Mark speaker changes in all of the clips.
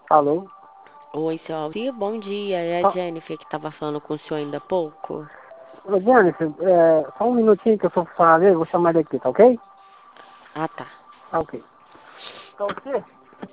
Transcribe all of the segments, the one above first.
Speaker 1: Alô?
Speaker 2: Oi, seu Alcir, bom dia. É a
Speaker 1: Ah,
Speaker 2: Jennifer que estava falando com o senhor ainda há pouco.
Speaker 1: ô, Jennifer, só um minutinho que eu só falar, eu vou chamar ele aqui, tá ok?
Speaker 2: Ah, tá.
Speaker 1: Tá ok. Tá ok?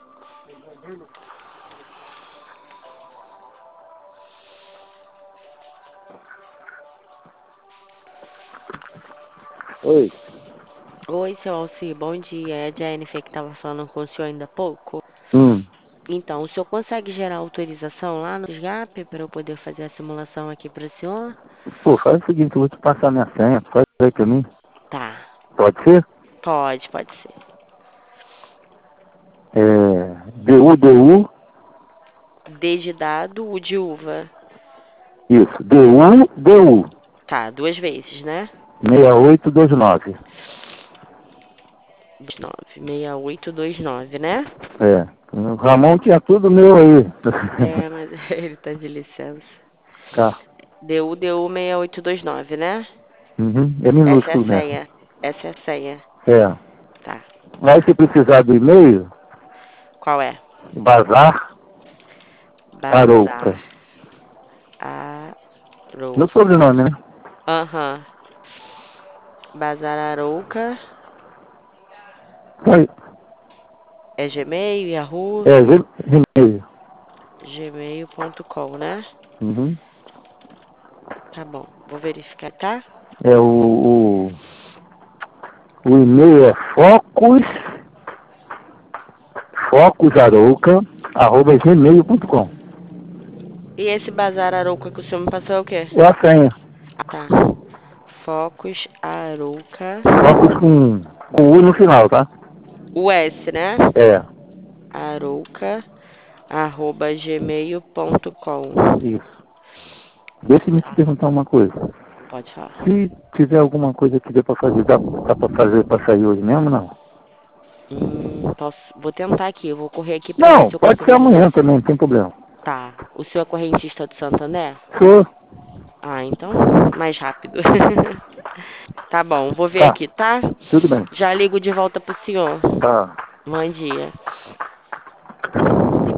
Speaker 1: Oi.
Speaker 2: Oi, seu Alcir, bom dia. É a Jennifer que estava falando com o senhor ainda há pouco.
Speaker 1: Hum.
Speaker 2: Então, o senhor consegue gerar autorização lá no SGAP para eu poder fazer a simulação aqui para o senhor?
Speaker 1: Pô, faz o seguinte, eu vou te passar minha senha, faz aí pra mim.
Speaker 2: Tá.
Speaker 1: Pode ser?
Speaker 2: Pode ser.
Speaker 1: DU,
Speaker 2: D de dado, U de uva.
Speaker 1: isso, DU,
Speaker 2: Tá, duas vezes, né?
Speaker 1: 6829.
Speaker 2: 6829, né?
Speaker 1: É, o Ramon tinha tudo meu aí.
Speaker 2: É, mas ele tá de licença.
Speaker 1: Tá.
Speaker 2: DU 6829, né?
Speaker 1: Uhum. É
Speaker 2: Essa é a
Speaker 1: minúsculo mesmo.
Speaker 2: senha. Essa é a senha.
Speaker 1: É.
Speaker 2: Tá.
Speaker 1: Mas se precisar do e-mail,
Speaker 2: Qual é?
Speaker 1: Bazar
Speaker 2: Bazar
Speaker 1: Arouca. Meu
Speaker 2: Arouca.
Speaker 1: sobrenome, né?
Speaker 2: Aham. Bazar Arouca.
Speaker 1: Aí.
Speaker 2: É Gmail, Yahoo,
Speaker 1: É, Gmail.
Speaker 2: gmail.com, né?
Speaker 1: Uhum.
Speaker 2: Tá bom. Vou verificar, tá?
Speaker 1: É o e-mail é focusarouca@gmail.com.
Speaker 2: E esse Bazar Arouca que o senhor me passou é o quê?
Speaker 1: É a senha.
Speaker 2: Ah, tá. Focus Arouca.
Speaker 1: Focus com U no final, tá?
Speaker 2: O S, né?
Speaker 1: É,
Speaker 2: Arouca, @gmail.com.
Speaker 1: isso. Deixa eu me te
Speaker 2: Tá.
Speaker 1: perguntar uma coisa.
Speaker 2: Pode falar.
Speaker 1: Se tiver alguma coisa que dê pra fazer, dá pra fazer pra sair hoje mesmo, não?
Speaker 2: Vou tentar aqui. Eu vou correr aqui pra ver
Speaker 1: Não,
Speaker 2: se eu
Speaker 1: pode ser
Speaker 2: consigo.
Speaker 1: amanhã também, não tem problema.
Speaker 2: Tá. O senhor é correntista do Santander?
Speaker 1: Sou.
Speaker 2: Ah, então mais rápido. Tá bom, vou ver
Speaker 1: Tá,
Speaker 2: aqui, tá?
Speaker 1: tudo bem.
Speaker 2: Já ligo de volta pro senhor.
Speaker 1: Tá.
Speaker 2: Bom dia.